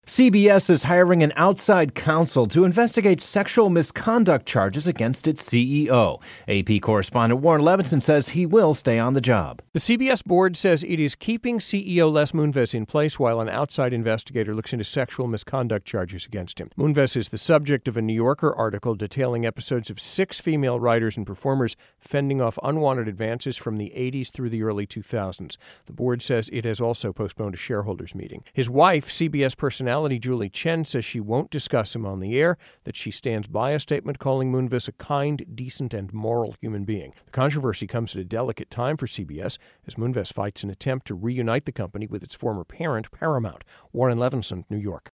CBS is hiring an outside counsel to investigate sexual misconduct charges against its CEO. AP correspondent Warren Levinson says he will stay on the job. The CBS board says it is keeping CEO Les Moonves in place while an outside investigator looks into sexual misconduct charges against him. Moonves is the subject of a New Yorker article detailing episodes of 6 female writers and performers fending off unwanted advances from the 80s through the early 2000s. The board says it has also postponed a shareholders meeting. His wife, CBS personality Julie Chen, says she won't discuss him on the air, that she stands by a statement calling Moonves a kind, decent, and moral human being. The controversy comes at a delicate time for CBS as Moonves fights an attempt to reunite the company with its former parent, Paramount. Warren Levinson, New York.